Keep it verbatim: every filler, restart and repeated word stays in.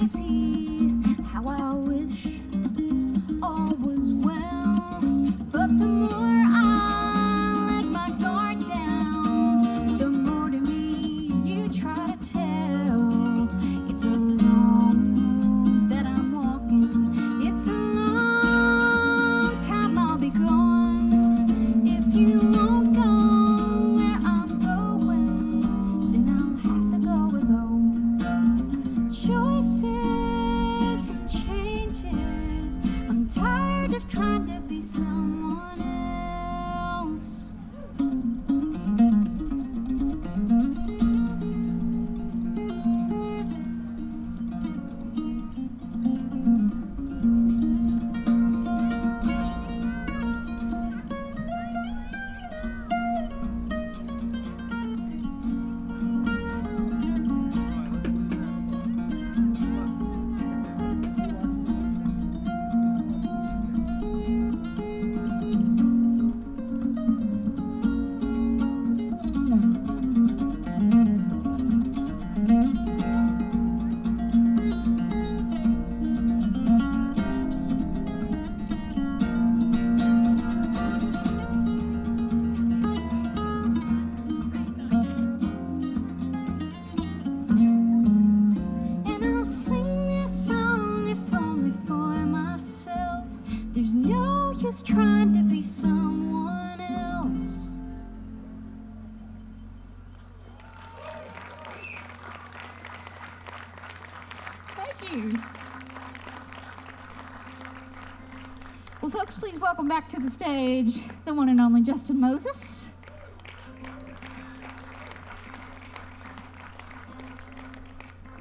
see how I wish all was well. But the more I let my guard down, the more to me you try to tell. It's a long road that I'm walking. It's a long time I'll be gone. If you won't go where I'm going, then I'll have to go alone. Choices and changes. I'm tired of trying to be someone else. And I'll sing this song if only for myself. There's no use trying to be someone else. Thank you. Well, folks, please welcome back to the stage the one and only Justin Moses.